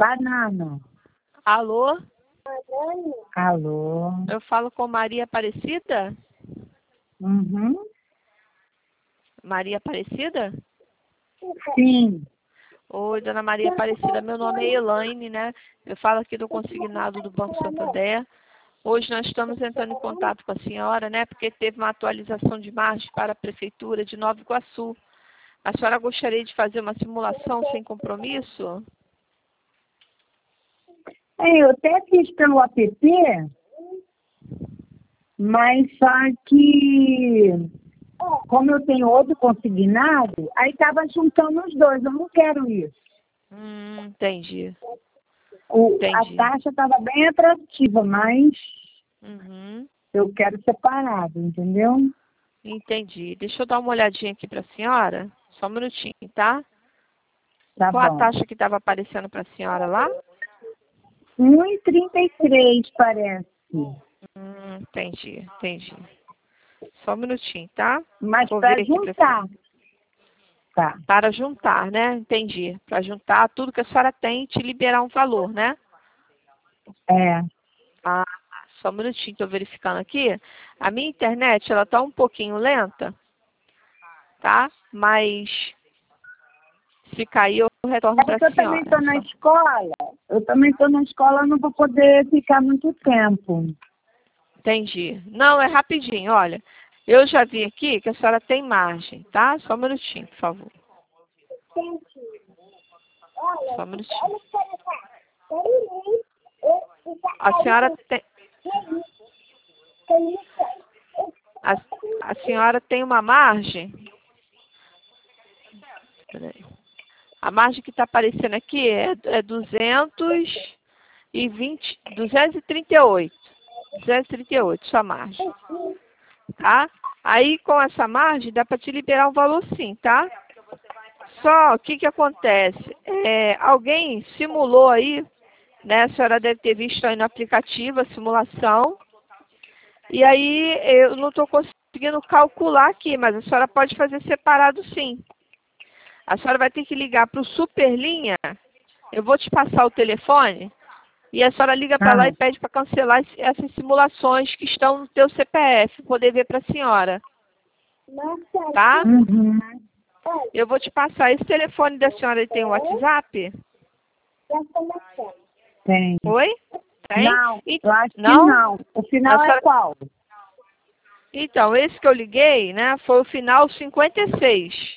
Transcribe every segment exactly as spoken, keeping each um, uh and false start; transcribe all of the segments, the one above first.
Banana. Alô? Alô? Eu falo com Maria Aparecida? Uhum. Maria Aparecida? Sim. Oi, dona Maria Aparecida, meu nome é Elaine, né? Eu falo aqui do consignado do Banco Santander. Hoje nós estamos entrando em contato com a senhora, né? Porque teve uma atualização de margem para a Prefeitura de Nova Iguaçu. A senhora gostaria de fazer uma simulação sem compromisso? É, eu até fiz pelo app, mas só que, como eu tenho outro consignado, aí estava juntando os dois. Eu não quero isso. Hum, entendi. O, Entendi. a taxa estava bem atrativa, mas Uhum, eu quero separado, entendeu? entendi. Deixa eu dar uma olhadinha aqui para a senhora. Só um minutinho, tá? Tá Qual a bom. taxa que estava aparecendo para a senhora lá? um e trinta e três, parece. Hum, entendi, entendi. Só um minutinho, tá? Mas Vou para ver aqui pra juntar. Tá. Para juntar, né? Entendi. Para juntar tudo que a senhora tem e te liberar um valor, né? É. Ah, só um minutinho, estou verificando aqui. A minha internet, ela tá um pouquinho lenta, tá? Mas se cair, eu retorno É para porque a eu também senhora. estou na Só- escola. Eu também estou na escola, não vou poder ficar muito tempo. Entendi. Não, é rapidinho, olha. Eu já vi aqui que a senhora tem margem, tá? Só um minutinho, por favor. Só um minutinho. A senhora tem... A, a senhora tem uma margem... Peraí. A margem que está aparecendo aqui é, é duzentos e vinte, duzentos e trinta e oito. duzentos e trinta e oito, sua margem. Tá? Aí, com essa margem, dá para te liberar um valor sim, tá? Só, o que que acontece? É, alguém simulou aí, né? A senhora deve ter visto aí no aplicativo a simulação. E aí, eu não estou conseguindo calcular aqui, mas a senhora pode fazer separado sim. A senhora vai ter que ligar para o Superlinha. Eu vou te passar o telefone. E a senhora liga para lá Ah, e pede para cancelar esse- essas simulações que estão no teu C P F, poder ver para a senhora. Tá? uhum. Eu vou te passar. Esse telefone da senhora ele tem um WhatsApp? Tem. Oi? Tem? Não, E- eu acho que não? não. O A final é senhora... qual? Então, esse que eu liguei, né, foi o final cinquenta e seis.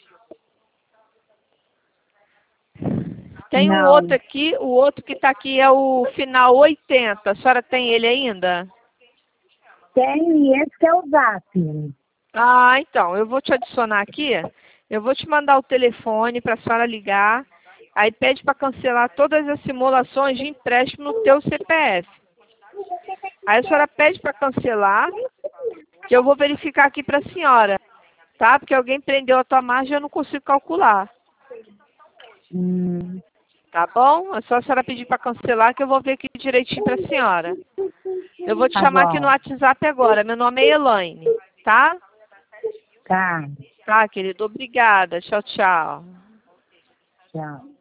Tem um Não. outro aqui, o outro que está aqui é o final oitenta. A senhora tem ele ainda? Tem, e esse que é o zap. Ah, então, eu vou te adicionar aqui. Eu vou te mandar o telefone para a senhora ligar. Aí pede para cancelar todas as simulações de empréstimo no teu C P F. Aí a senhora pede para cancelar, que eu vou verificar aqui para a senhora, tá? Porque alguém prendeu a tua margem e eu não consigo calcular. Hum, Tá bom? É só a senhora pedir para cancelar que eu vou ver aqui direitinho para a senhora. Eu vou te tá chamar aqui no bom. WhatsApp agora. Meu nome é Elaine, tá? Tá. Tá, querido. Obrigada. Tchau, tchau. Tchau.